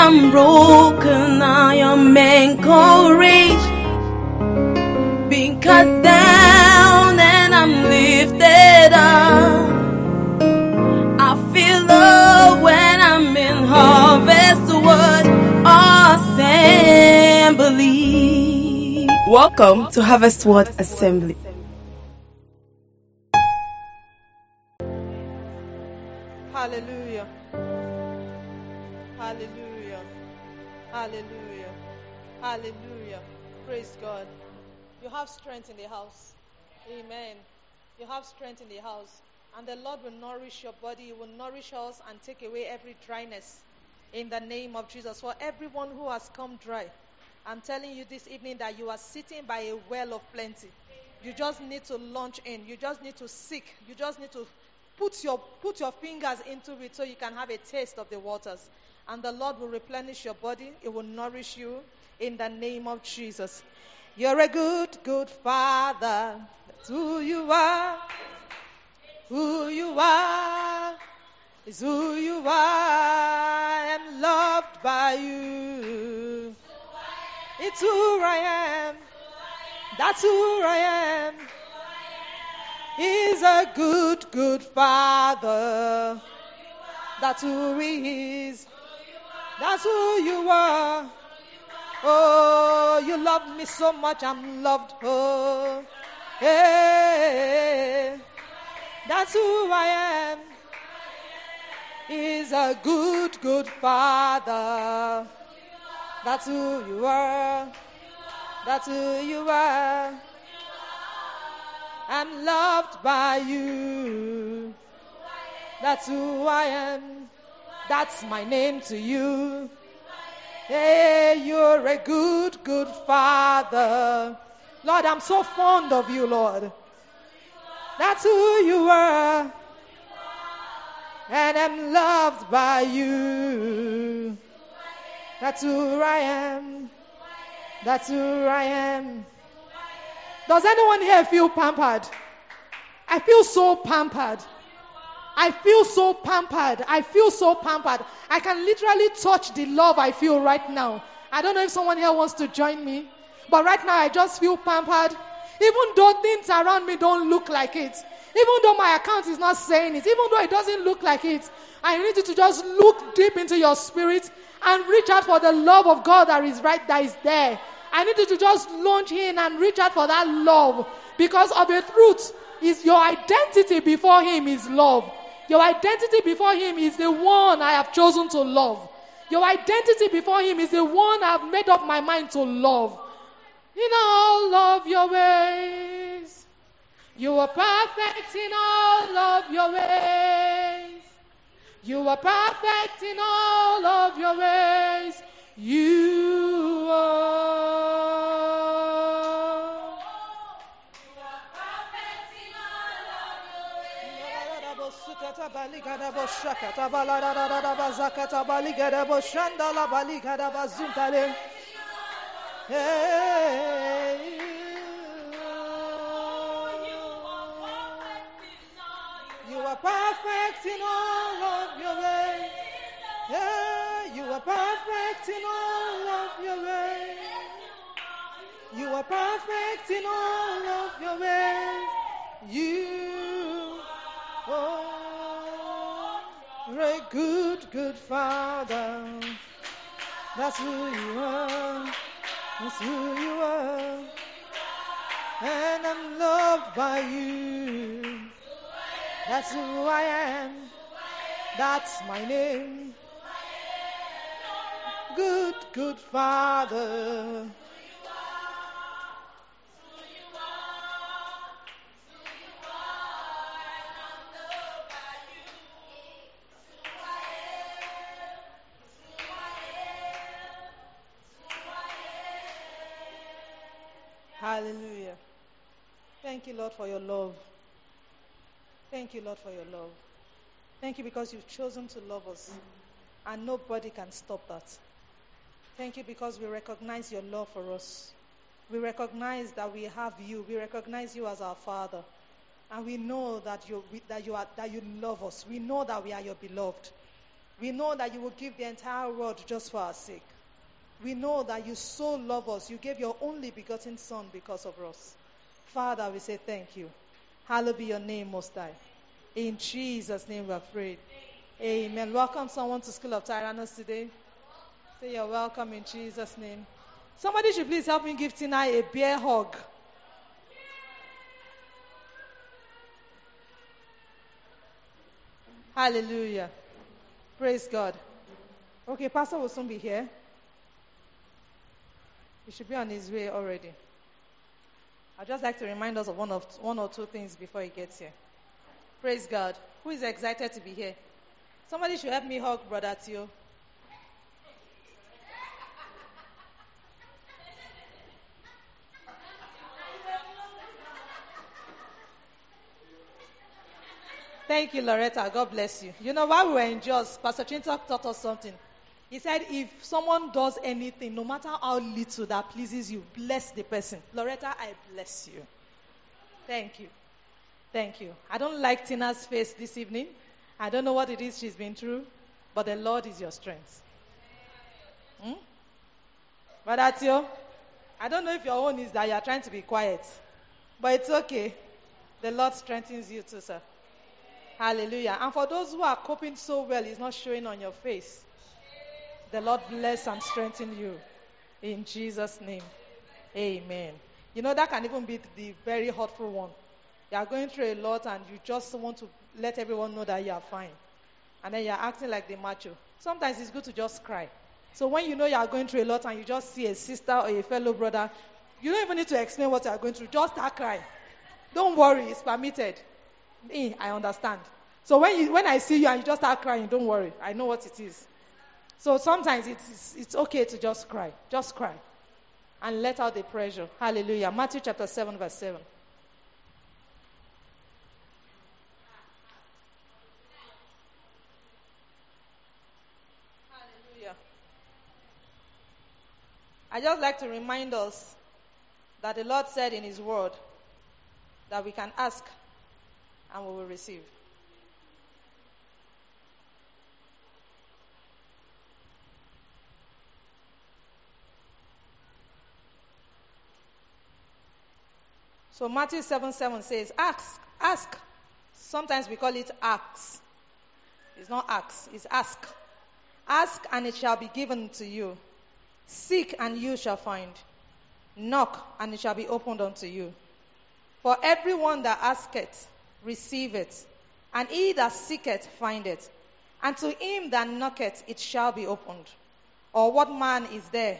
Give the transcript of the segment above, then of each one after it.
am broken, I am encouraged, being cut down and I'm lifted up. I feel love when I'm in Harvest Word Assembly. Welcome to Harvest Word Assembly. Hallelujah. Hallelujah. Hallelujah. Hallelujah. Praise God. You have strength in the house. Amen. You have strength in the house. And the Lord will nourish your body. He will nourish us and take away every dryness in the name of Jesus. For everyone who has come dry, I'm telling you this evening that you are sitting by a well of plenty. You just need to launch in. You just need to seek. You just need to put your fingers into it so you can have a taste of the waters. And the Lord will replenish your body. It will nourish you in the name of Jesus. You're a good, good Father. That's who you are. Who you are is who you are. I'm loved by you. It's who I am. That's who I am. He's a good, good Father. That's who He is. That's who you are. Oh, you love me so much, I'm loved. Oh, hey, that's who I am. He's a good, good Father. That's who you are. That's who you are. I'm loved by you. That's who I am. That's my name to you. Hey, you're a good, good Father. Lord, I'm so fond of you, Lord. That's who you are. And I'm loved by you. That's who I am. That's who I am. Does anyone here feel pampered? I feel so pampered. I feel so pampered. I feel so pampered. I can literally touch the love I feel right now. I don't know if someone here wants to join me. But right now I just feel pampered. Even though things around me don't look like it. Even though my account is not saying it. Even though it doesn't look like it. I need you to just look deep into your spirit and reach out for the love of God that is there. I need you to just launch in and reach out for that love. Because of the truth is your identity before Him is love. Your identity before Him is the one I have chosen to love. Your identity before Him is the one I have made up my mind to love. In all of your ways, you are perfect in all of your ways. You are perfect in all of your ways. You are. You are perfect in all of your ways. You are perfect in all of your ways. You are perfect in all of your ways. You are a good, good Father. That's who you are. That's who you are. And I'm loved by you. That's who I am. That's my name. Good, good Father. Hallelujah. Thank you, Lord, for your love. Thank you, Lord, for your love. Thank you because you've chosen to love us, and nobody can stop that. Thank you because we recognize your love for us. We recognize that we have you. We recognize you as our Father. And we know that you love us. We know that we are your beloved. We know that you will give the entire world just for our sake. We know that you so love us. You gave your only begotten Son because of us. Father, we say thank you. Hallowed be your name, Most High. In Jesus' name we have prayed. Amen. Welcome someone to School of Tyrannus today. Say you're welcome in Jesus' name. Somebody should please help me give Tina a bear hug. Hallelujah. Praise God. Okay, Pastor will soon be here. He should be on his way already. I'd just like to remind us of one or two things before he gets here. Praise God. Who is excited to be here? Somebody should help me hug Brother Tio. Thank you, Loretta. God bless you. You know, while we were in Jos, Pastor Chintok taught us something. He said, if someone does anything, no matter how little that pleases you, bless the person. Loretta, I bless you. Thank you. Thank you. I don't like Tina's face this evening. I don't know what it is she's been through, but the Lord is your strength. Brother Tio, I don't know if your own is that you are trying to be quiet, but it's okay. The Lord strengthens you too, sir. Hallelujah. And for those who are coping so well, it's not showing on your face. The Lord bless and strengthen you. In Jesus' name. Amen. You know, that can even be the very hurtful one. You are going through a lot and you just want to let everyone know that you are fine. And then you are acting like the macho. Sometimes it's good to just cry. So when you know you are going through a lot and you just see a sister or a fellow brother, you don't even need to explain what you are going through. Just start crying. Don't worry, it's permitted. I understand. So when I see you and you just start crying, don't worry. I know what it is. So sometimes it's okay to just cry. Just cry. And let out the pressure. Hallelujah. Matthew chapter 7 verse 7. Hallelujah. I just like to remind us that the Lord said in His word that we can ask and we will receive. So Matthew 7:7 says, ask. Sometimes we call it ask. It's not ask, it's ask. Ask and it shall be given to you. Seek and you shall find. Knock and it shall be opened unto you. For everyone that asketh, receiveth. And he that seeketh, findeth. And to him that knocketh, it shall be opened. Or what man is there?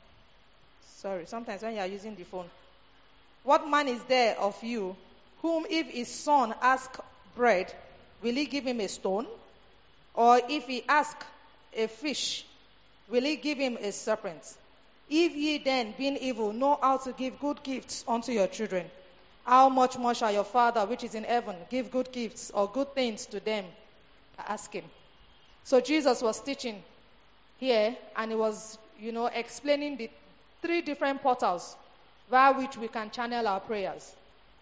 Sorry, sometimes when you are using the phone. What man is there of you, whom if his son ask bread, will he give him a stone? Or if he ask a fish, will he give him a serpent? If ye then, being evil, know how to give good gifts unto your children, how much more shall your Father which is in heaven give good gifts or good things to them that ask him? So Jesus was teaching here, and he was, explaining the 3 different portals via which we can channel our prayers.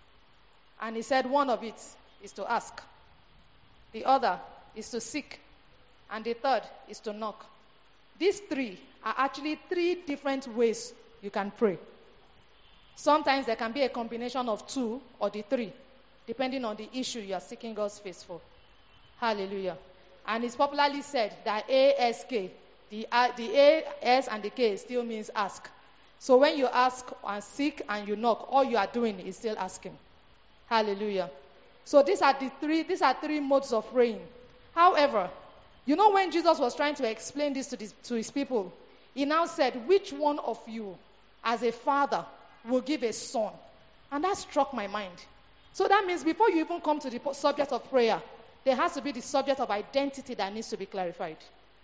And he said one of it is to ask. The other is to seek. And the third is to knock. These 3 are actually 3 different ways you can pray. Sometimes there can be a combination of 2 or the 3, depending on the issue you are seeking God's face for. Hallelujah. And it's popularly said that ASK, the A, S, and the K still means ask. So when you ask and seek and you knock, all you are doing is still asking. Hallelujah. So these are 3 modes of praying. However, when Jesus was trying to explain this to his people, he now said, which one of you, as a father, will give a son? And that struck my mind. So that means before you even come to the subject of prayer, there has to be the subject of identity that needs to be clarified.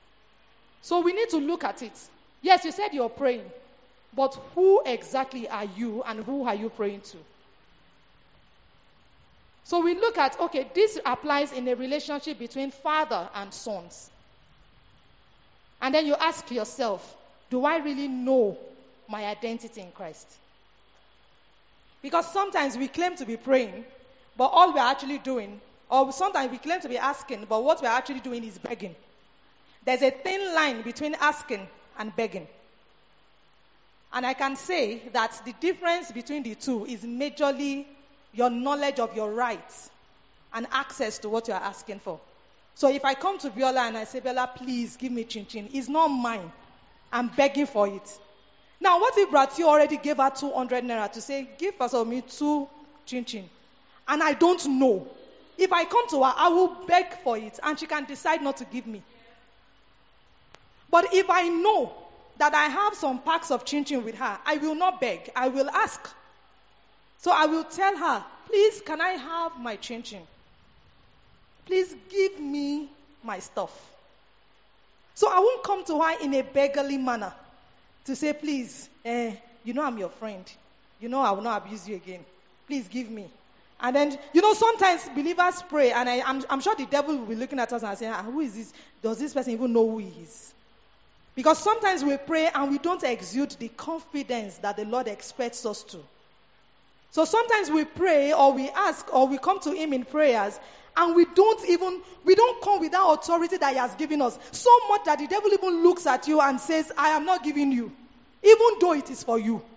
So we need to look at it. Yes, you said you're praying, but who exactly are you and who are you praying to? So we look at, okay, this applies in a relationship between father and sons. And then you ask yourself, do I really know my identity in Christ? Because sometimes we claim to be praying, but all we're actually doing, or sometimes we claim to be asking, but what we're actually doing is begging. there's a thin line between asking and begging. And I can say that the difference between the two is majorly your knowledge of your rights and access to what you are asking for. So if I come to Biola and I say, Biola, please give me chin-chin, it's not mine. I'm begging for it. Now, what if Bratio already gave her 200 naira to say, give Pastor Omi 2 chin-chin, and I don't know? If I come to her, I will beg for it, and she can decide not to give me. But if I know that I have some packs of chin-chin with her, I will not beg. I will ask. So I will tell her, please, can I have my chin-chin? Please give me my stuff. So I won't come to her in a beggarly manner to say, please, you know I'm your friend. You know I will not abuse you again. Please give me. And then, sometimes believers pray, and I'm sure the devil will be looking at us and saying, who is this? Does this person even know who he is? Because sometimes we pray and we don't exude the confidence that the Lord expects us to. So sometimes we pray or we ask or we come to him in prayers and we don't come with that authority that he has given us. So much that the devil even looks at you and says, I am not giving you, even though it is for you.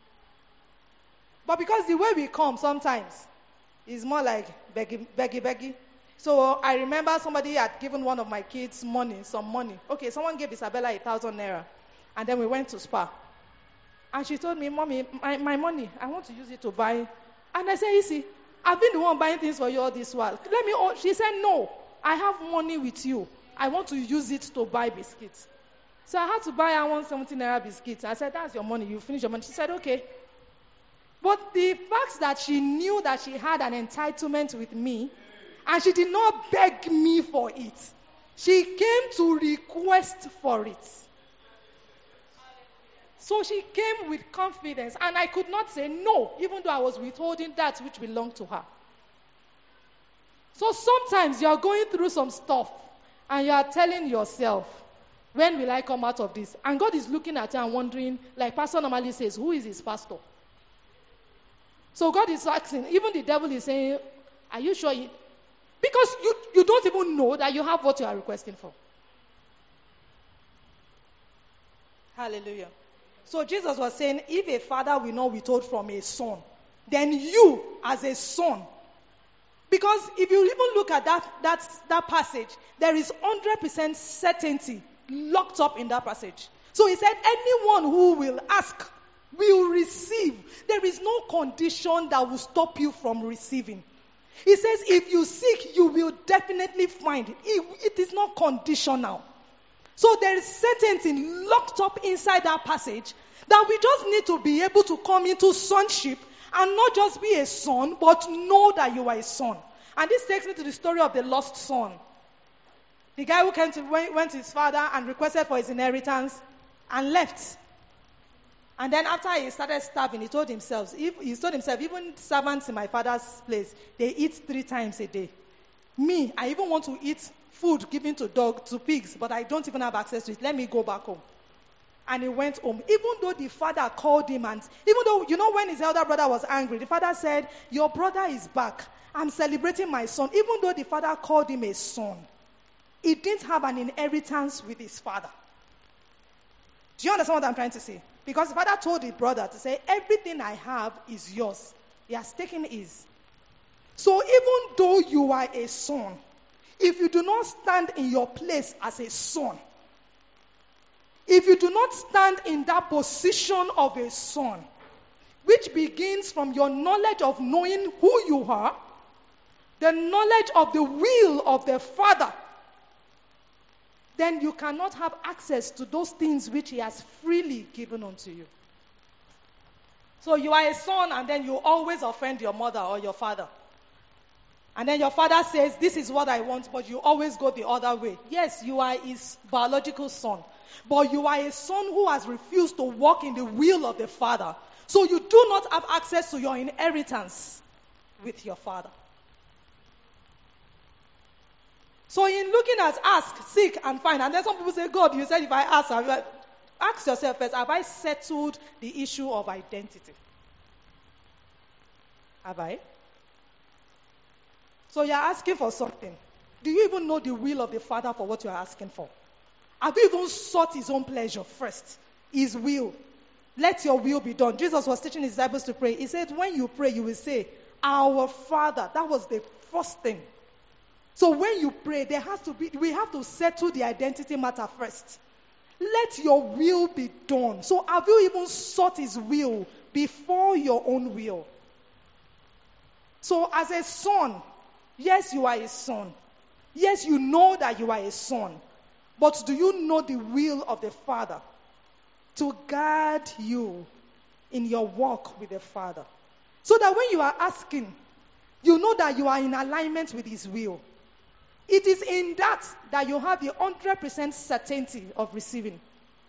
But because the way we come sometimes is more like beggy. So I remember somebody had given one of my kids some money. Okay, someone gave Isabella 1,000 naira. And then we went to Spa. And she told me, Mommy, my money, I want to use it to buy. And I said, you see, I've been the one buying things for you all this while. She said, no, I have money with you. I want to use it to buy biscuits. So I had to buy her 170 naira biscuits. I said, that's your money. You finish your money. She said, okay. But the fact that she knew that she had an entitlement with me, and she did not beg me for it. She came to request for it. So she came with confidence, and I could not say no, even though I was withholding that which belonged to her. So sometimes you are going through some stuff, and you are telling yourself, when will I come out of this? And God is looking at you and wondering, like Pastor normally says, who is his pastor? So God is asking, even the devil is saying, are you sure? Because you don't even know that you have what you are requesting for. Hallelujah. So Jesus was saying, if a father will not withhold from a son, then you as a son. Because if you even look at that passage, there is 100% certainty locked up in that passage. So he said, anyone who will ask will receive. There is no condition that will stop you from receiving. He says, if you seek, you will definitely find. It is not conditional. So there is certainty locked up inside that passage that we just need to be able to come into sonship and not just be a son, but know that you are a son. And this takes me to the story of the lost son. The guy who went to his father and requested for his inheritance and left. And then after he started starving, he told himself, even servants in my father's place, they eat 3 times a day. Me, I even want to eat food given to pigs, but I don't even have access to it. Let me go back home. And he went home. Even though the father called him, and even though, when his elder brother was angry, the father said, your brother is back. I'm celebrating my son. Even though the father called him a son, he didn't have an inheritance with his father. Do you understand what I'm trying to say? Because the father told the brother to say, everything I have is yours. He has taken his. So even though you are a son, if you do not stand in your place as a son, if you do not stand in that position of a son, which begins from your knowledge of knowing who you are, the knowledge of the will of the Father, then you cannot have access to those things which he has freely given unto you. So you are a son, and then you always offend your mother or your father. And then your father says, this is what I want, but you always go the other way. Yes, you are his biological son, but you are a son who has refused to walk in the will of the Father. So you do not have access to your inheritance with your father. So in looking at ask, seek, and find, and then some people say, God, you said if I ask yourself first, have I settled the issue of identity? Have I? So you're asking for something. Do you even know the will of the Father for what you're asking for? Have you even sought his own pleasure first? His will. Let your will be done. Jesus was teaching his disciples to pray. He said, when you pray, you will say, Our Father. That was the first thing. So when you pray, we have to settle the identity matter first. Let your will be done. So have you even sought his will before your own will? So as a son, yes, you are a son. Yes, you know that you are a son. But do you know the will of the Father? To guard you in your walk with the Father. So that when you are asking, you know that you are in alignment with his will. It is in that you have the 100% certainty of receiving.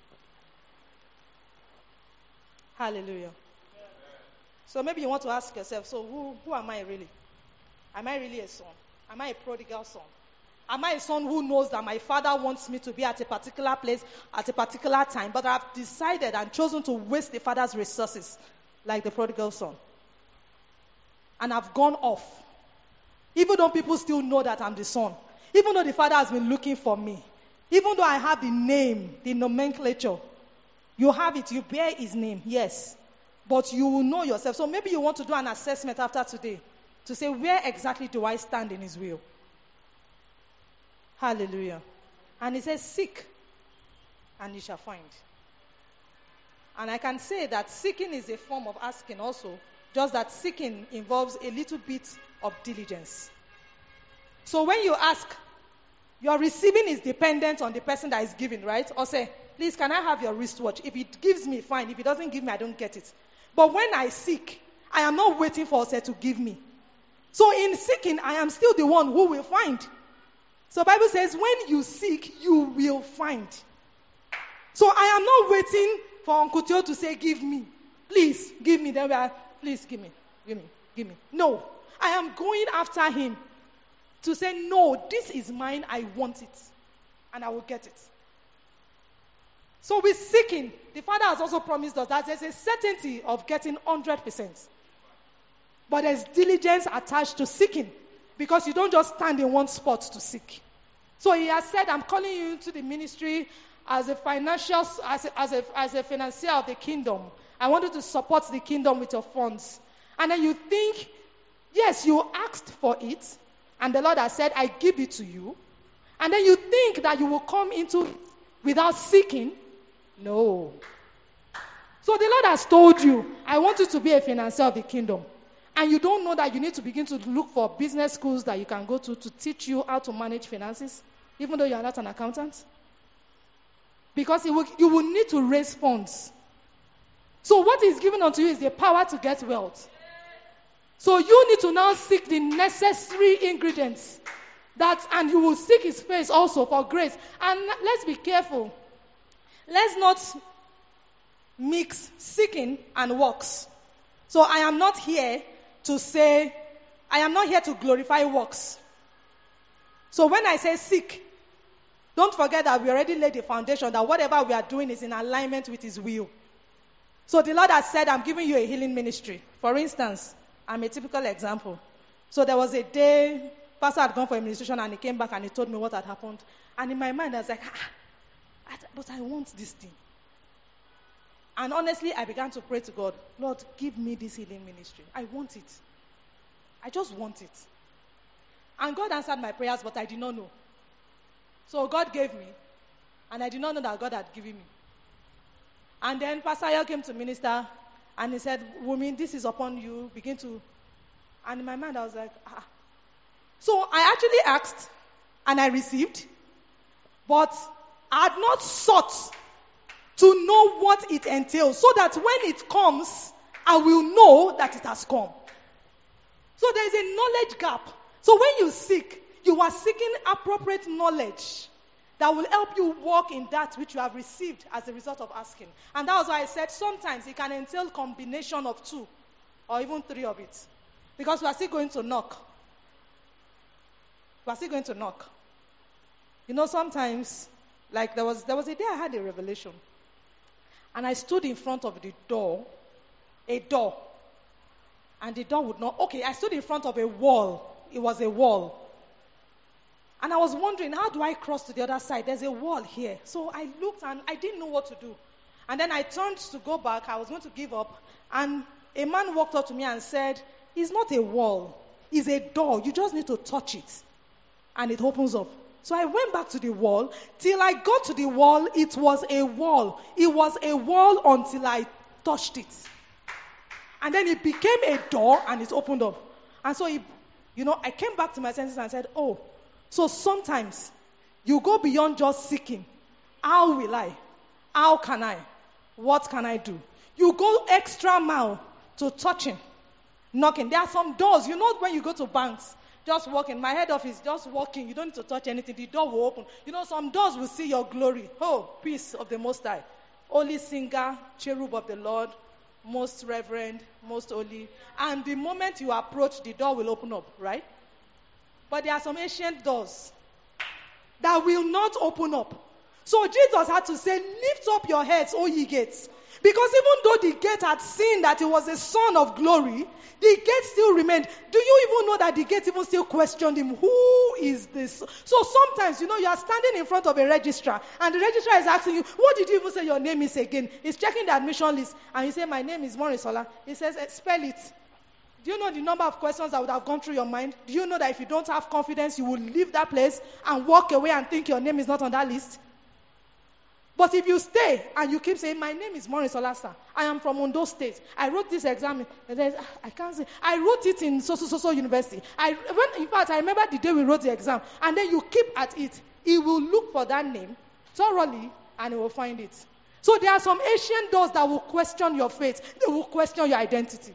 Hallelujah. So maybe you want to ask yourself, so who am I really? Am I really a son? Am I a prodigal son? Am I a son who knows that my father wants me to be at a particular place at a particular time, but I've decided and chosen to waste the father's resources like the prodigal son? And I've gone off. Even though people still know that I'm the son. Even though the father has been looking for me. Even though I have the name, the nomenclature. You have it, you bear his name, yes. But you will know yourself. So maybe you want to do an assessment after today to say, where exactly do I stand in his will? Hallelujah. And he says, seek, and you shall find. And I can say that seeking is a form of asking also, just that seeking involves a little bit of diligence. So when you ask, your receiving is dependent on the person that is giving, right? Or say, please, can I have your wristwatch? If it gives me, fine. If it doesn't give me, I don't get it. But when I seek, I am not waiting for Ose to give me. So in seeking, I am still the one who will find. So the Bible says, when you seek, you will find. So I am not waiting for Uncle Tio to say, give me. Please, give me. Then we are, please, give me. Give me. No. I am going after him to say, no, this is mine. I want it. And I will get it. So with seeking, the Father has also promised us that there's a certainty of getting 100%. But there's diligence attached to seeking. Because you don't just stand in one spot to seek. So he has said, I'm calling you into the ministry as a financier of the kingdom. I want you to support the kingdom with your funds. And then you think, yes, you asked for it. And the Lord has said, I give it to you. And then you think that you will come into it without seeking. No. So the Lord has told you, I want you to be a financier of the kingdom. And you don't know that you need to begin to look for business schools that you can go to teach you how to manage finances, even though you are not an accountant. Because you will need to raise funds. So what is given unto you is the power to get wealth. So you need to now seek the necessary ingredients. And you will seek his face also for grace. And let's be careful. Let's not mix seeking and works. So I am not here to glorify works. So when I say seek, don't forget that we already laid the foundation that whatever we are doing is in alignment with his will. So the Lord has said, I'm giving you a healing ministry. For instance, I'm a typical example. So there was a day, Pastor had gone for administration and he came back and he told me what had happened. And in my mind, I was like, but I want this thing. And honestly, I began to pray to God, Lord, give me this healing ministry. I want it. I just want it. And God answered my prayers, but I did not know. So God gave me, and I did not know that God had given me. And then Pastor Ayo came to minister, and he said, Woman, this is upon you. Begin to. And in my mind, I was like, So I actually asked, and I received, but I had not sought to know what it entails, so that when it comes, I will know that it has come. So there is a knowledge gap. So when you seek, you are seeking appropriate knowledge that will help you walk in that which you have received as a result of asking. And that was why I said sometimes it can entail combination of 2 or even 3 of it. Because we are still going to knock. We are still going to knock. You know, sometimes, like there was a day I had a revelation. And I stood in front of the door, a door. And the door would not, I stood in front of a wall. It was a wall. And I was wondering, how do I cross to the other side? There's a wall here. So I looked and I didn't know what to do. And then I turned to go back. I was going to give up. And a man walked up to me and said, it's not a wall. It's a door. You just need to touch it. And it opens up. So I went back to the wall. Till I got to the wall, it was a wall. It was a wall until I touched it. And then it became a door and it opened up. And so, I came back to my senses and said, oh, so sometimes you go beyond just seeking. How will I? How can I? What can I do? You go extra mile to touching, knocking. There are some doors. When you go to banks, just walking. My head office, just walking. You don't need to touch anything. The door will open. Some doors will see your glory. Oh, peace of the Most High. Holy singer, cherub of the Lord, most reverend, most holy. And the moment you approach, the door will open up, right? But there are some ancient doors that will not open up. So Jesus had to say, lift up your heads, O ye gates. Because even though the gate had seen that he was a son of glory, the gate still remained. Do you even know that the gate even still questioned him? Who is this? So sometimes, you are standing in front of a registrar, and the registrar is asking you, what did you even say your name is again? He's checking the admission list, and you say, my name is Morisola. He says, spell it. Do you know the number of questions that would have gone through your mind? Do you know that if you don't have confidence, you will leave that place and walk away and think your name is not on that list? But if you stay and you keep saying, my name is Maureen Solasa, I am from Ondo State. I wrote this exam. I can't say. I wrote it in so university. In fact, I remember the day we wrote the exam. And then you keep at it. He will look for that name thoroughly and he will find it. So there are some ancient doors that will question your faith. They will question your identity.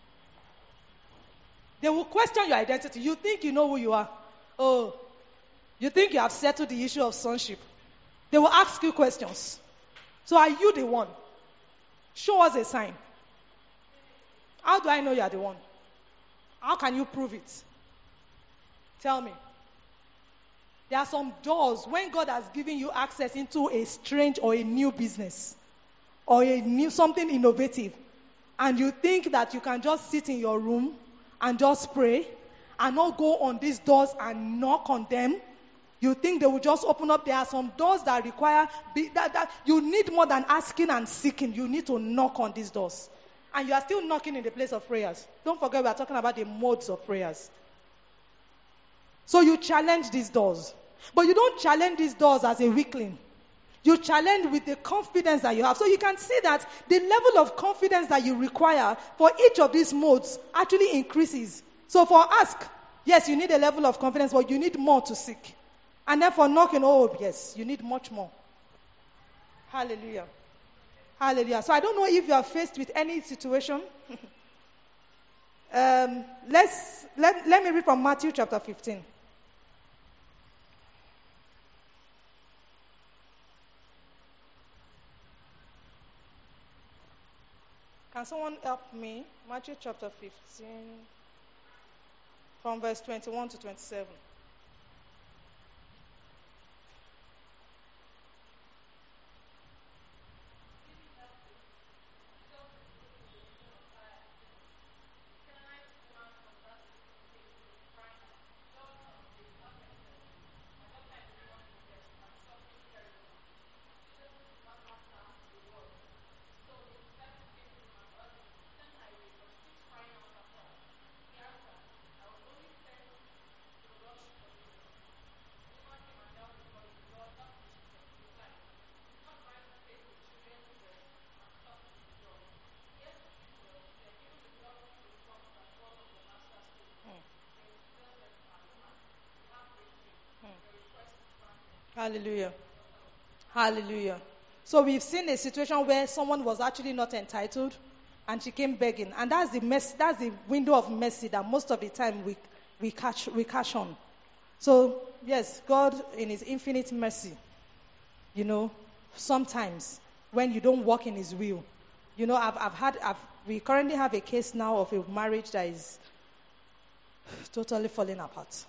They will question your identity. You think you know who you are. Oh, you think you have settled the issue of sonship. They will ask you questions. So are you the one? Show us a sign. How do I know you are the one? How can you prove it? Tell me. There are some doors when God has given you access into a strange or a new business or something innovative, and you think that you can just sit in your room and just pray and not go on these doors and knock on them. You think they will just open up. There are some doors that require, that you need more than asking and seeking. You need to knock on these doors. And you are still knocking in the place of prayers. Don't forget we are talking about the modes of prayers. So you challenge these doors. But you don't challenge these doors as a weakling. You challenge with the confidence that you have. So you can see that the level of confidence that you require for each of these modes actually increases. So for ask, yes, you need a level of confidence, but you need more to seek. And then for knocking, oh yes, you need much more. Hallelujah. Hallelujah. So I don't know if you are faced with any situation. Let me read from Matthew chapter 15. Can someone help me? Matthew chapter 15, from verse 21 to 27. Hallelujah. Hallelujah. So we've seen a situation where someone was actually not entitled and she came begging. And that's the window of mercy that most of the time we catch on. So yes, God in his infinite mercy, sometimes when you don't walk in his will, we currently have a case now of a marriage that is totally falling apart.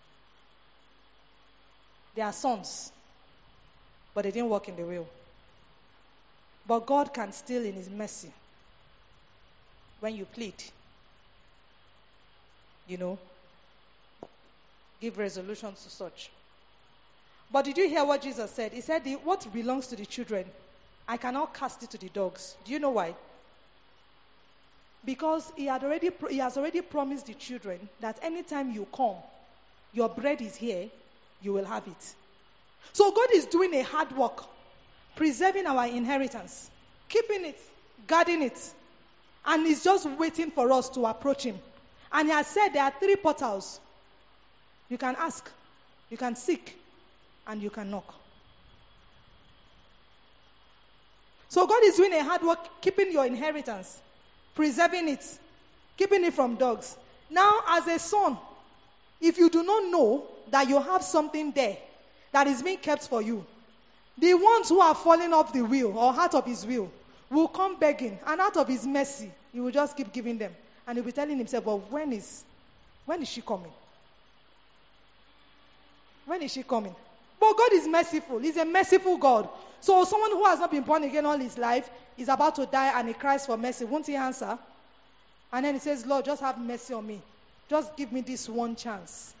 They are sons, but they didn't walk in the will. But God can still, in his mercy, when you plead, give resolutions to such. But did you hear what Jesus said? He said, what belongs to the children, I cannot cast it to the dogs. Do you know why? Because he has already promised the children that anytime you come, your bread is here, you will have it. So God is doing a hard work, preserving our inheritance, keeping it, guarding it, and he's just waiting for us to approach him. And he has said there are 3 portals. You can ask, you can seek, and you can knock. So God is doing a hard work, keeping your inheritance, preserving it, keeping it from dogs. Now, as a son, if you do not know that you have something there that is being kept for you, the ones who are falling off the wheel or out of his will will come begging, and out of his mercy, he will just keep giving them. And he'll be telling himself, well, when is she coming? When is she coming? But God is merciful. He's a merciful God. So someone who has not been born again all his life is about to die and he cries for mercy. Won't he answer? And then he says, Lord, just have mercy on me. Just give me this one chance.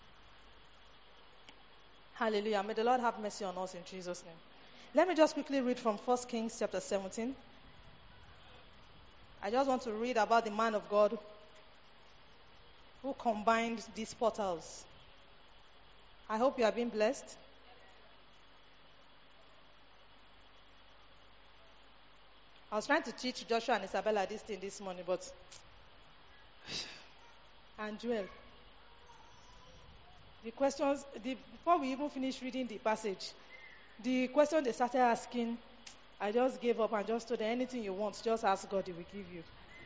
Hallelujah. May the Lord have mercy on us in Jesus' name. Let me just quickly read from 1 Kings chapter 17. I just want to read about the man of God who combined these portals. I hope you have been blessed. I was trying to teach Joshua and Isabella this thing this morning, but and Joel. The questions, before we even finished reading the passage, the question they started asking, I just gave up and just told them, anything you want, just ask God, He will give you.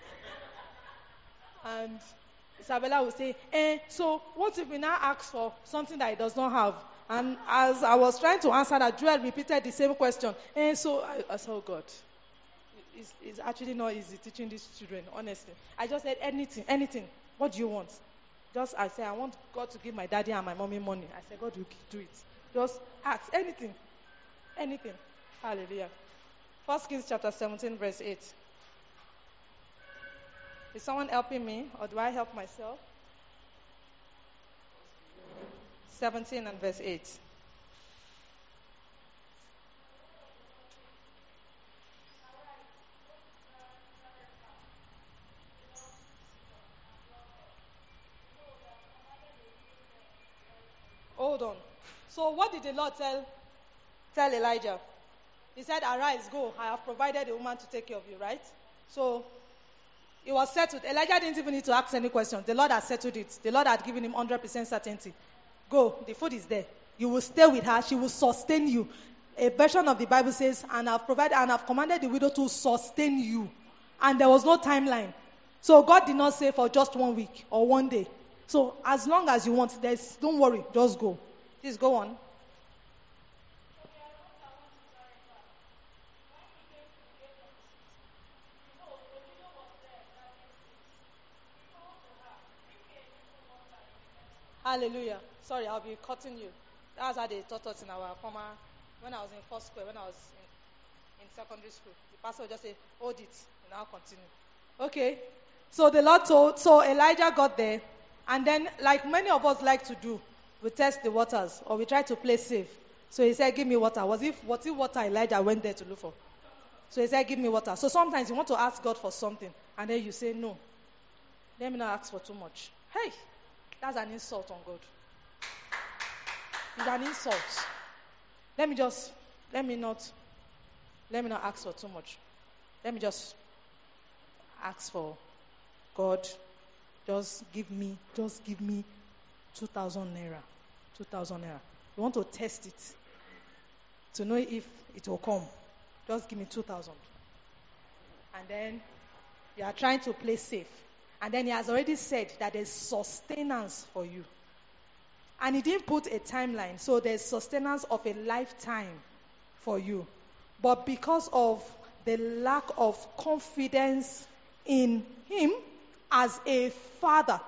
And Isabella would say, so what if we now ask for something that He does not have? And as I was trying to answer that, Joel repeated the same question. So I said, oh God, it's actually not easy teaching these children, honestly. I just said, anything. What do you want? I said, I want God to give my daddy and my mommy money. I said, God will do it. Just ask, anything. Hallelujah. 1 Kings chapter 17, verse 8. Is someone helping me, or do I help myself? 17 and verse 8. Hold on. So what did the Lord tell Elijah? He said, arise, go. I have provided a woman to take care of you, right? So it was settled. Elijah didn't even need to ask any questions. The Lord had settled it. The Lord had given him 100% certainty. Go. The food is there. You will stay with her. She will sustain you. A version of the Bible says, and I've commanded the widow to sustain you. And there was no timeline. So God did not say for just 1 week or 1 day. So as long as you want, don't worry, just go. Please go on. Hallelujah. Sorry, I'll be cutting you. That's how they taught us in our when I was in first school, when I was in secondary school. The pastor would just say, hold it, and I'll continue. Okay. So the Lord so Elijah got there, and then, like many of us like to do, we test the waters, or we try to play safe. So he said, give me water. Was it water Elijah went there to look for? So he said, give me water. So sometimes you want to ask God for something, and then you say, no. Let me not ask for too much. Hey, that's an insult on God. It's an insult. Let me not ask for too much. Let me just ask for God, just give me 2,000 naira. 2,000 naira. You want to test it to know if it will come. Just give me 2,000. And then you are trying to play safe. And then he has already said that there's sustenance for you. And he didn't put a timeline. So there's sustenance of a lifetime for you. But because of the lack of confidence in him as a father.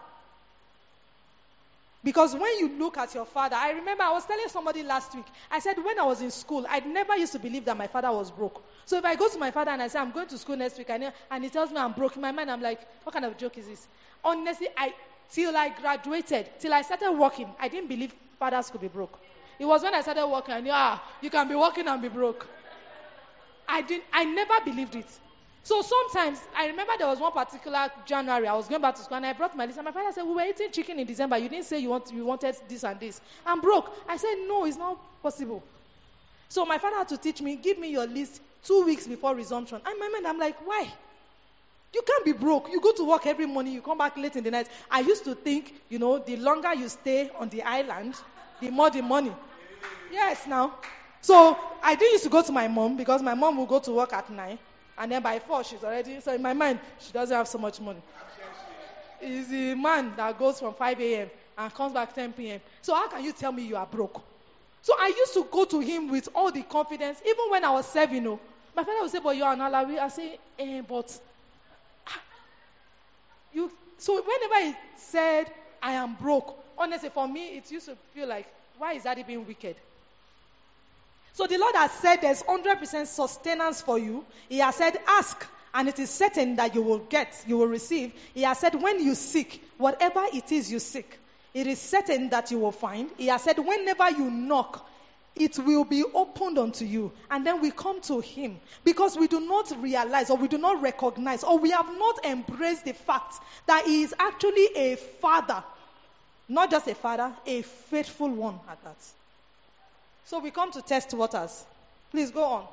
Because when you look at your father, I remember I was telling somebody last week, I said when I was in school, I never used to believe that my father was broke. So if I go to my father and I say, I'm going to school next week, and he tells me I'm broke, in my mind I'm like, what kind of joke is this? Honestly, till I graduated, till I started working, I didn't believe fathers could be broke. It was when I started working, I knew, you can be working and be broke. I never believed it. So sometimes, I remember there was one particular January, I was going back to school and I brought my list and my father said, we were eating chicken in December, you didn't say you wanted this and this. I'm broke. I said, no, it's not possible. So my father had to teach me, give me your list 2 weeks before resumption. And in my mind, I'm like, why? You can't be broke. You go to work every morning, you come back late in the night. I used to think, the longer you stay on the island, the more the money. Yes, now. So I didn't used to go to my mom because my mom will go to work at 9. And then by 4, she's already, so in my mind, she doesn't have so much money. It's the man that goes from 5 a.m. and comes back 10 p.m. So how can you tell me you are broke? So I used to go to him with all the confidence, even when I was 7, My father would say, but you're an Alawi. I say, but you. So whenever he said, I am broke, honestly, for me, it used to feel like, why is that being wicked? So the Lord has said there's 100% sustenance for you. He has said, ask, and it is certain that you will get, you will receive. He has said, when you seek, whatever it is you seek, it is certain that you will find. He has said, whenever you knock, it will be opened unto you. And then we come to him because we do not realize or we do not recognize or we have not embraced the fact that he is actually a father. Not just a father, a faithful one at that. So we come to test waters. Please go on.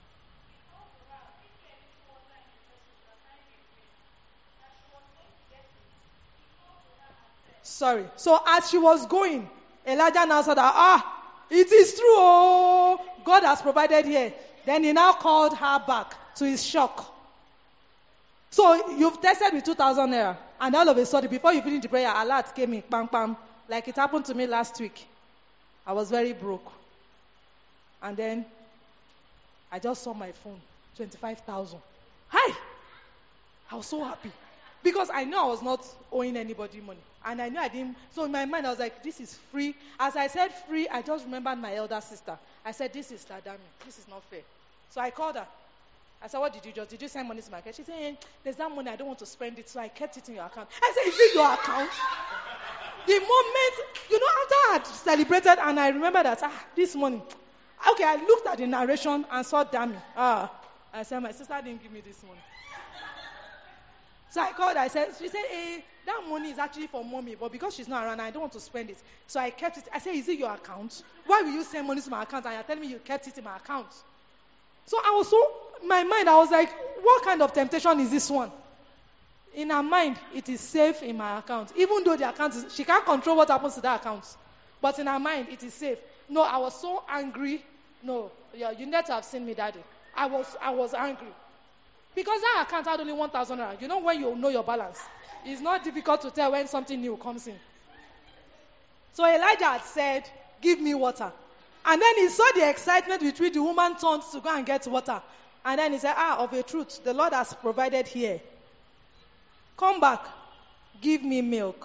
Sorry. So as she was going, Elijah now said that, it is true. Oh, God has provided here. Then he now called her back to his shock. So you've tested with 2,000 naira. And all of a sudden, before you finish the prayer, alert came in, bam, bam. Like it happened to me last week. I was very broke. And then I just saw my phone, 25,000. Hi! I was so happy. Because I knew I was not owing anybody money. And I knew I didn't. So in my mind, I was like, this is free. As I said free, I just remembered my elder sister. I said, this is Ladami. This is not fair. So I called her. I said, what did you just? Did you send money to my account? She said, there's that money. I don't want to spend it. So I kept it in your account. I said, is it your account? The moment, after I had celebrated and I remember that, this money. Okay, I looked at the narration and saw Dami. I said, my sister didn't give me this money. So I called her. She said, that money is actually for mommy, but because she's not around, I don't want to spend it. So I kept it. I said, is it your account? Why will you send money to my account and you're telling me you kept it in my account? So I was in my mind, I was like, what kind of temptation is this one? In her mind, it is safe in my account. Even though the account she can't control what happens to that account. But in her mind, it is safe. No, I was so angry. No, you need to have seen me that day. I was angry. Because that account had only 1,000 naira. You know when you know your balance. It's not difficult to tell when something new comes in. So Elijah had said, give me water. And then he saw the excitement with which the woman turned to go and get water. And then he said, of a truth, the Lord has provided here. Come back, give me milk.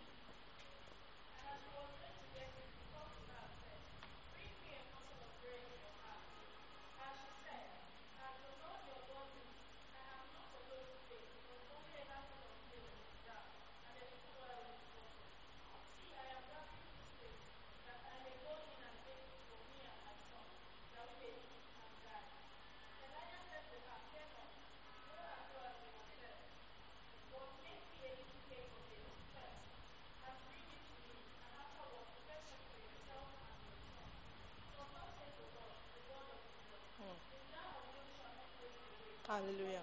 Hallelujah.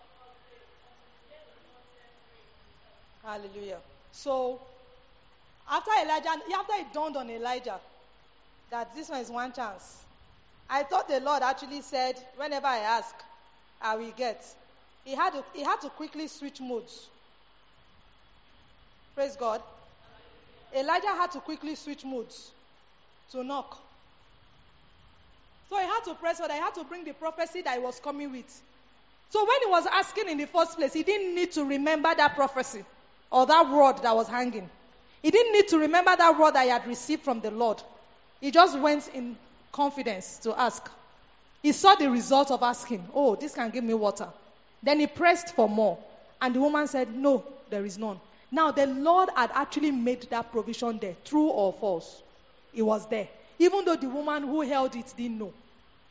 Hallelujah. So, after it dawned on Elijah that this one is one chance, I thought the Lord actually said, whenever I ask, I will get. He had to quickly switch modes. Praise God. Elijah had to quickly switch modes to knock. So he had to press what I had to bring the prophecy that he was coming with. So when he was asking in the first place, he didn't need to remember that prophecy or that word that was hanging. He didn't need to remember that word that he had received from the Lord. He just went in confidence to ask. He saw the result of asking, this can give me water. Then he pressed for more. And the woman said, no, there is none. Now the Lord had actually made that provision there, true or false. It was there. even though the woman who held it didn't know.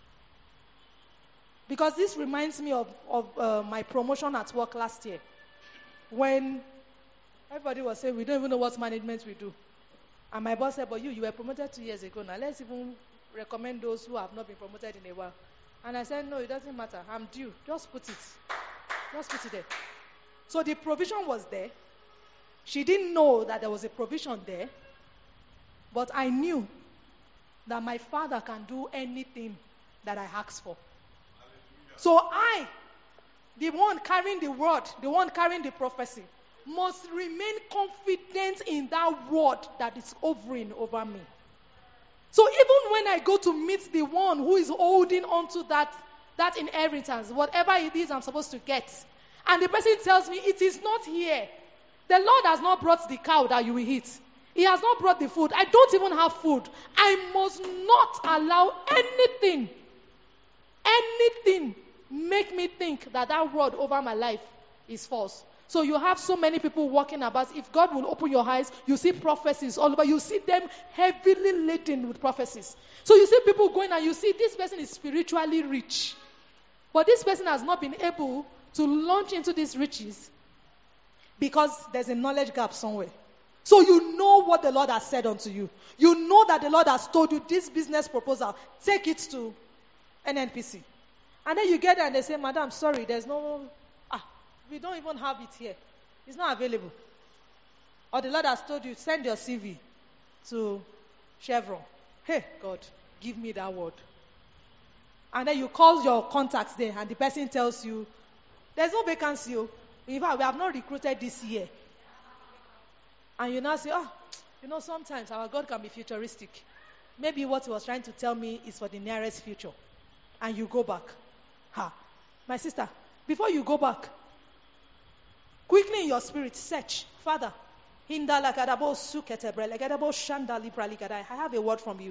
Because this reminds me of my promotion at work last year, when everybody was saying, we don't even know what management we do. And my boss said, but you were promoted 2 years ago. Now let's even recommend those who have not been promoted in a while. And I said, no, it doesn't matter. I'm due. Just put it. Just put it there. So the provision was there. She didn't know that there was a provision there. But I knew that my Father can do anything that I ask for. So I, the one carrying the word, the one carrying the prophecy, must remain confident in that word that is hovering over me. So even when I go to meet the one who is holding on to that inheritance, whatever it is I'm supposed to get, and the person tells me it is not here, the Lord has not brought the cow that you will eat. He has not brought the food. I don't even have food. I must not allow anything make me think that word over my life is false. So you have so many people walking about. If God will open your eyes, you see prophecies all over. You see them heavily laden with prophecies. So you see people going and you see this person is spiritually rich. But this person has not been able to launch into these riches because there's a knowledge gap somewhere. So you know what the Lord has said unto you. You know that the Lord has told you this business proposal, take it to NNPC. And then you get there and they say, Madam, sorry, there's no... we don't even have it here. It's not available. Or the Lord has told you, send your CV to Chevron. Hey, God, give me that word. And then you call your contacts there and the person tells you, there's no vacancy. In fact, we have not recruited this year. And you now say, sometimes our God can be futuristic. Maybe what he was trying to tell me is for the nearest future. And you go back. My sister, before you go back, quickly in your spirit, search. Father, I have a word from you.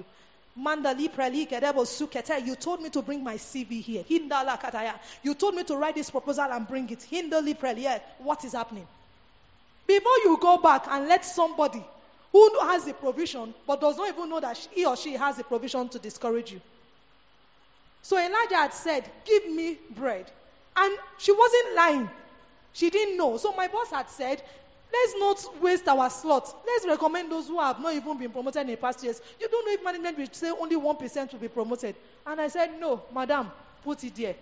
You told me to bring my CV here. You told me to write this proposal and bring it. What is happening? Before you go back and let somebody who has the provision but does not even know that he or she has the provision to discourage you. So Elijah had said, give me bread. And she wasn't lying. She didn't know. So my boss had said, let's not waste our slots. Let's recommend those who have not even been promoted in the past years. You don't know if management will say only 1% will be promoted. And I said, no, madam, put it there.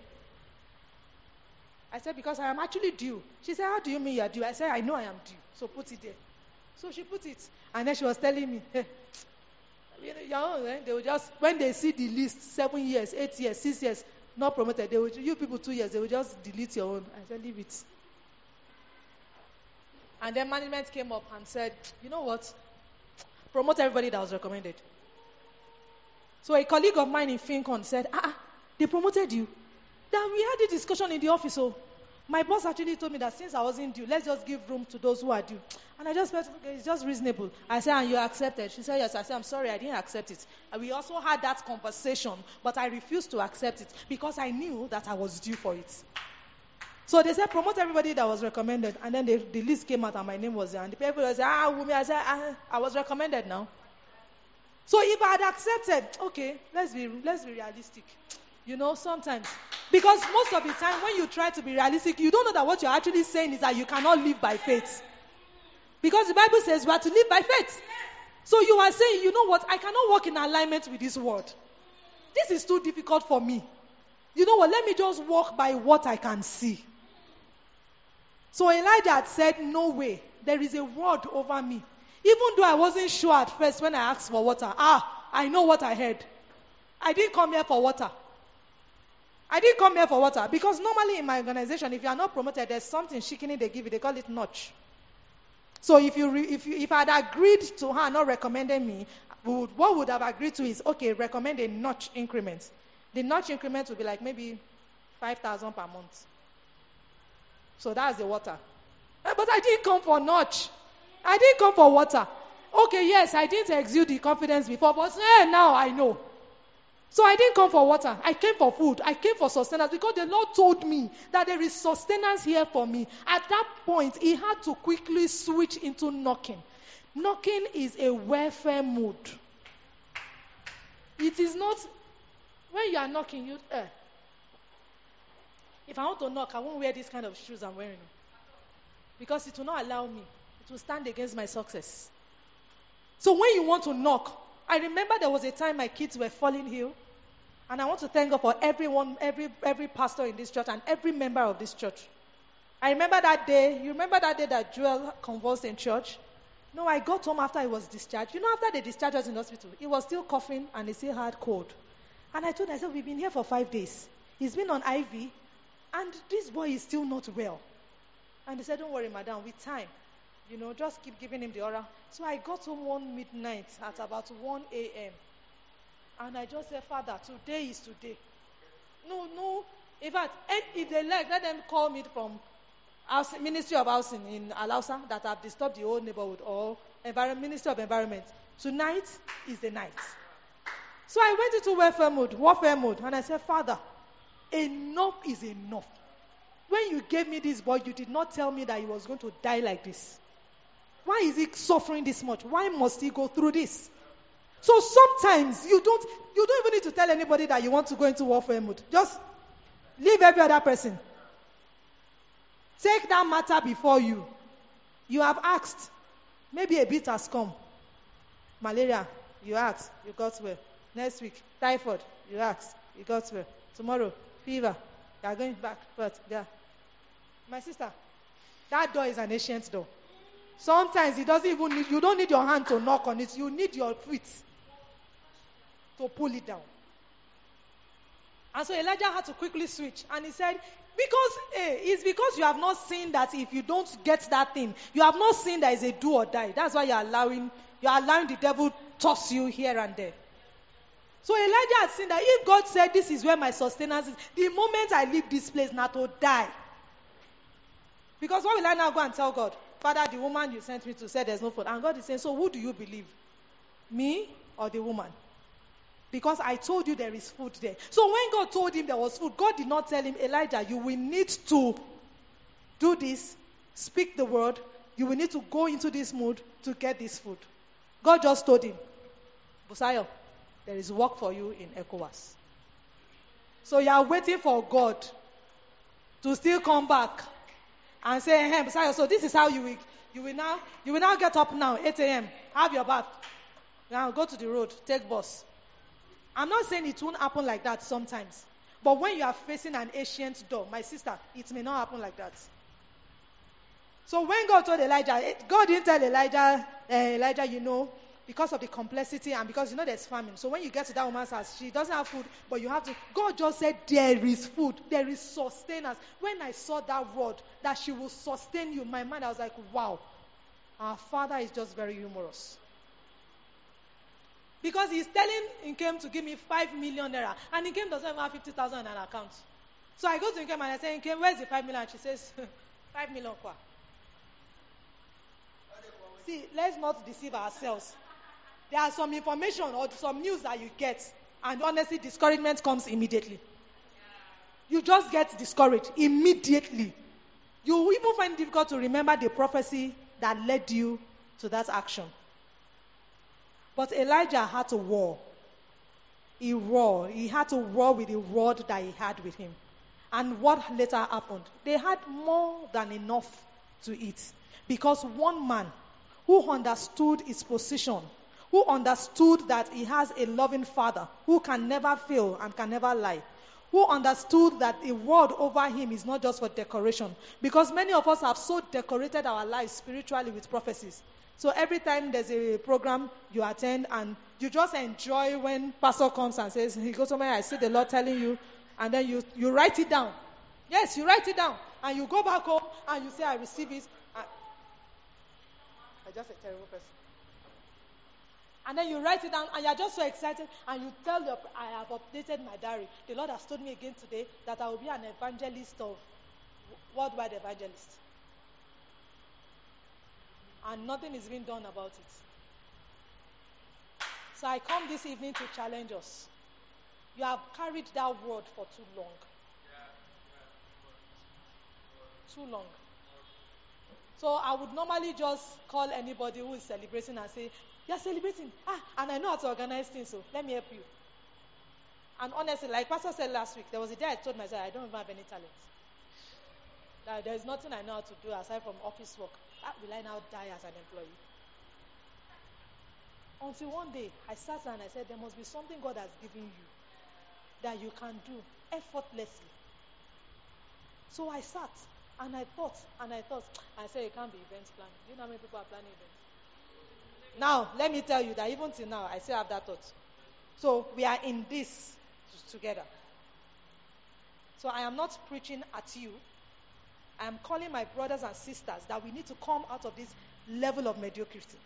I said, because I am actually due. She said, how do you mean you are due? I said, I know I am due. So put it there. So she put it. And then she was telling me, hey, they will just, when they see the list, 7 years, 8 years, 6 years, not promoted, they will, you people 2 years, they will just delete your own. I said, leave it. And then management came up and said, you know what? Promote everybody that was recommended. So a colleague of mine in Fincon said, they promoted you. Then we had a discussion in the office. So my boss actually told me that since I wasn't due, let's just give room to those who are due. And I just felt, okay, it's just reasonable. I said, and you accepted? She said, yes. I said, I'm sorry, I didn't accept it. And we also had that conversation, but I refused to accept it because I knew that I was due for it. So they said, promote everybody that was recommended. And then the list came out and my name was there. And the people said, Wumi, I said, I was recommended now. So if I had accepted, okay, let's be realistic. Sometimes. Because most of the time when you try to be realistic, you don't know that what you're actually saying is that you cannot live by faith. Because the Bible says we are to live by faith. So you are saying, you know what, I cannot walk in alignment with this word. This is too difficult for me. You know what, let me just walk by what I can see. So Elijah had said, no way, there is a word over me. Even though I wasn't sure at first when I asked for water. I know what I heard. I didn't come here for water. Because normally in my organization, if you are not promoted, there's something shaking they give you. They call it notch. So if I had agreed to her not recommending me, what would have agreed to is, okay, recommend a notch increment. The notch increment would be like maybe 5,000 per month. So that's the water. But I didn't come for notch. I didn't come for water. Okay, yes, I didn't exude the confidence before, but now I know. So I didn't come for water. I came for food. I came for sustenance because the Lord told me that there is sustenance here for me. At that point, he had to quickly switch into knocking. Knocking is a welfare mood. It is not, when you are knocking, if I want to knock, I won't wear this kind of shoes I'm wearing. Because it will not allow me. It will stand against my success. So when you want to knock, I remember there was a time my kids were falling ill. And I want to thank God for everyone, every pastor in this church and every member of this church. I remember that day. You remember that day that Joel convulsed in church? No, I got home after he was discharged. You know, after they discharged us in the hospital, he was still coughing and he still had cold. And I told myself, we've been here for 5 days. He's been on IV, and this boy is still not well. And they said, don't worry, madam, with time, just keep giving him the oral. So I got home one midnight at about 1 a.m. And I just said, Father, today is today. No. In fact, if they like, let them call me from Ministry of Housing in Alausa that have disturbed the whole neighborhood, or Ministry of Environment. Tonight is the night. So I went into warfare mode, and I said, Father, enough is enough. When you gave me this boy, you did not tell me that he was going to die like this. Why is he suffering this much? Why must he go through this? So sometimes you don't even need to tell anybody that you want to go into warfare mode. Just leave every other person. Take that matter before you. You have asked. Maybe a bit has come. Malaria, you asked, you got well. Next week, typhoid, you asked, you got well. Tomorrow, fever, you are going back, but yeah. My sister, that door is an ancient door. Sometimes it doesn't even need, you don't need your hand to knock on it. You need your feet to pull it down. And so Elijah had to quickly switch. And he said, it's because you have not seen that if you don't get that thing, you have not seen that it's a do or die. That's why you're allowing the devil toss you here and there. So Elijah had seen that if God said, this is where my sustenance is, the moment I leave this place, not to die. Because what will I now go and tell God? Father, the woman you sent me to said there's no food. And God is saying, so who do you believe? Me or the woman? Because I told you there is food there. So when God told him there was food, God did not tell him, Elijah, you will need to do this, speak the word. You will need to go into this mood to get this food. God just told him, Busayo, there is work for you in ECOWAS. So you are waiting for God to still come back and say, hey, Busayo, so this is how you will now get up now, 8 a.m., have your bath. Now go to the road, take bus. I'm not saying it won't happen like that sometimes. But when you are facing an ancient door, my sister, it may not happen like that. So when God told Elijah, God didn't tell Elijah, because of the complexity and because, there's famine. So when you get to that woman's house, she doesn't have food, but you have to. God just said, there is food. There is sustenance. When I saw that word, that she will sustain you, my mind, I was like, wow. Our Father is just very humorous. Because he's telling Nkem to give me 5 million naira. And Nkem doesn't even have 50,000 in an account. So I go to Nkem and I say, Nkem, where's the 5 million? And she says, 5 million kwa. See, let's not deceive ourselves. There are some information or some news that you get. And honestly, discouragement comes immediately. You just get discouraged immediately. You will even find it difficult to remember the prophecy that led you to that action. But Elijah had to war. He roared. He had to war with the rod that he had with him. And what later happened? They had more than enough to eat. Because one man who understood his position, who understood that he has a loving father who can never fail and can never lie, who understood that a word over him is not just for decoration. Because many of us have so decorated our lives spiritually with prophecies. So every time there's a program you attend and you just enjoy when pastor comes and says, he goes somewhere, I see the Lord telling you, and then you write it down. Yes, you write it down. And you go back home and you say, I receive it. I'm just a terrible person. And then you write it down and you're just so excited and you tell I have updated my diary. The Lord has told me again today that I will be an evangelist of worldwide evangelist. And nothing is being done about it. So I come this evening to challenge us. You have carried that word for too long. Too long. So I would normally just call anybody who is celebrating and say, you're celebrating. And I know how to organize things, so let me help you. And honestly, like Pastor said last week, there was a day I told myself I don't even have any talent. That there's nothing I know how to do aside from office work. How will I now die as an employee? Until one day, I sat down and I said, there must be something God has given you that you can do effortlessly. So I sat and I thought. I said, it can't be events planning. Do you know how many people are planning events? Now, let me tell you that even till now, I still have that thought. So we are in this together. So I am not preaching at you. I am calling my brothers and sisters that we need to come out of this level of mediocrity.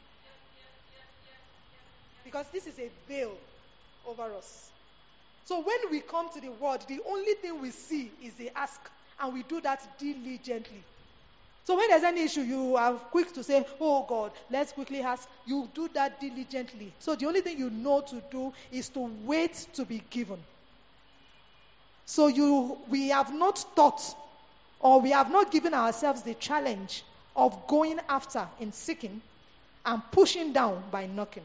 Because this is a veil over us. So when we come to the word, the only thing we see is the ask, and we do that diligently. So when there's any issue, you are quick to say, oh God, let's quickly ask. You do that diligently. So the only thing you know to do is to wait to be given. So we have not thought, or we have not given ourselves the challenge of going after in seeking and pushing down by knocking.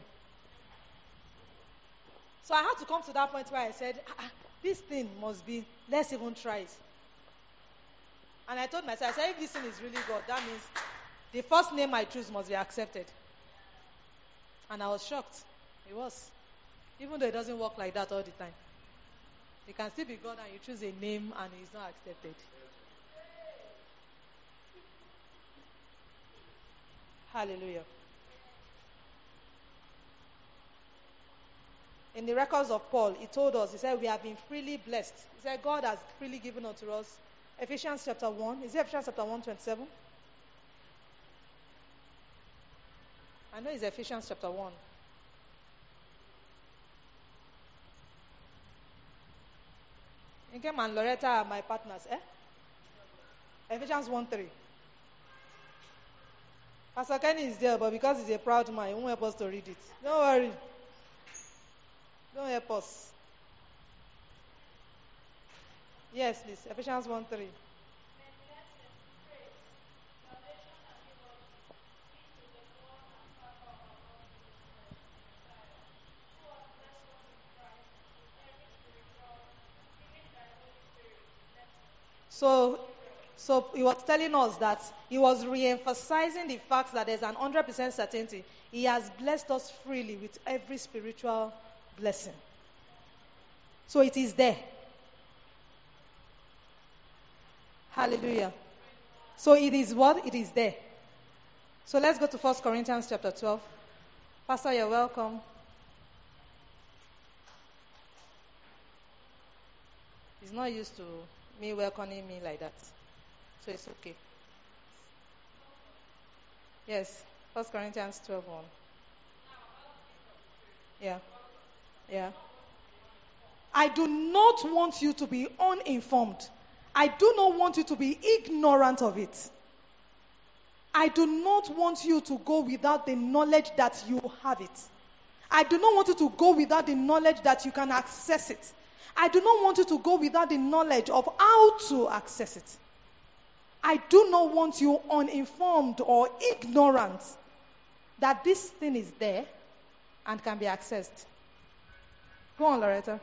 So I had to come to that point where I said, this thing must be, let's even try it. And I told myself, I said, if this thing is really God, that means the first name I choose must be accepted. And I was shocked. It was. Even though it doesn't work like that all the time. It can still be God and you choose a name and it's not accepted. Hallelujah. In the records of Paul, he told us, he said, we have been freely blessed. He said, God has freely given unto us. Ephesians chapter 1. Is it Ephesians chapter 1, 27? I know it's Ephesians chapter 1. Inkem and Loretta are my partners, eh? Ephesians 1:3. Pastor Kenny is there, but because he's a proud man, he won't help us to read it. Don't worry. Don't help us. Yes, please. Ephesians 1:3. So he was telling us that he was re-emphasizing the fact that there's an 100% certainty. He has blessed us freely with every spiritual blessing. So it is there. Hallelujah. So it is what? It is there. So let's go to 1 Corinthians chapter 12. Pastor, you're welcome. He's not used to me welcoming me like that. So it's okay. Yes. 1 Corinthians 12:1. Yeah. Yeah. I do not want you to be uninformed. I do not want you to be ignorant of it. I do not want you to go without the knowledge that you have it. I do not want you to go without the knowledge that you can access it. I do not want you to go without the knowledge of how to access it. I do not want you uninformed or ignorant that this thing is there and can be accessed. Go on, Loretta.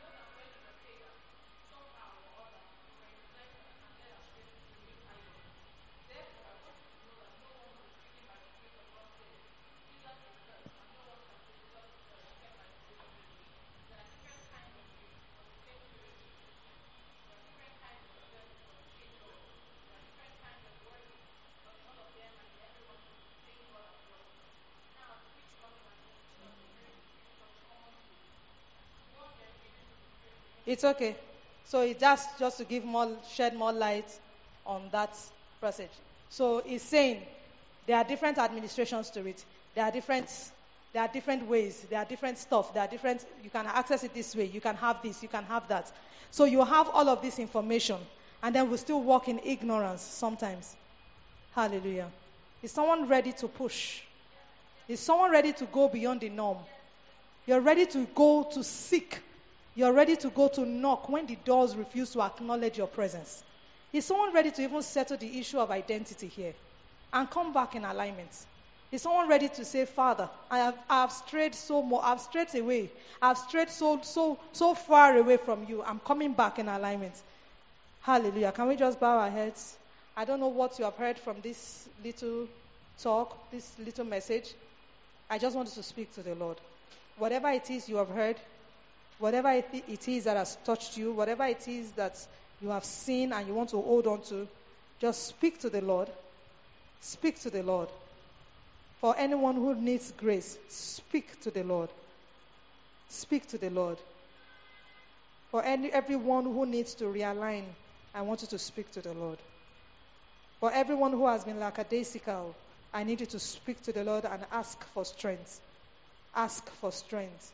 It's okay. So it just to give shed more light on that passage. So it's saying there are different administrations to it. There are different ways. There are different stuff. You can access it this way. You can have this. You can have that. So you have all of this information, and then we still walk in ignorance sometimes. Hallelujah. Is someone ready to push? Is someone ready to go beyond the norm? You're ready to go to seek. You're ready to go to knock when the doors refuse to acknowledge your presence. Is someone ready to even settle the issue of identity here and come back in alignment? Is someone ready to say, Father, I have strayed I've strayed away. I've strayed so far away from you. I'm coming back in alignment. Hallelujah. Can we just bow our heads? I don't know what you have heard from this little talk, this little message. I just wanted to speak to the Lord. Whatever it is you have heard, whatever it is that has touched you, whatever it is that you have seen and you want to hold on to, just speak to the Lord. Speak to the Lord. For anyone who needs grace, speak to the Lord. Speak to the Lord. For everyone who needs to realign, I want you to speak to the Lord. For everyone who has been lackadaisical, I need you to speak to the Lord and ask for strength. Ask for strength.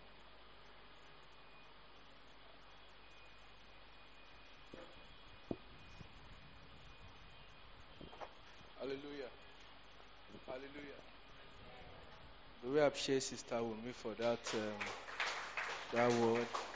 Hallelujah. Hallelujah. Do we appreciate Sister Wumi for that word?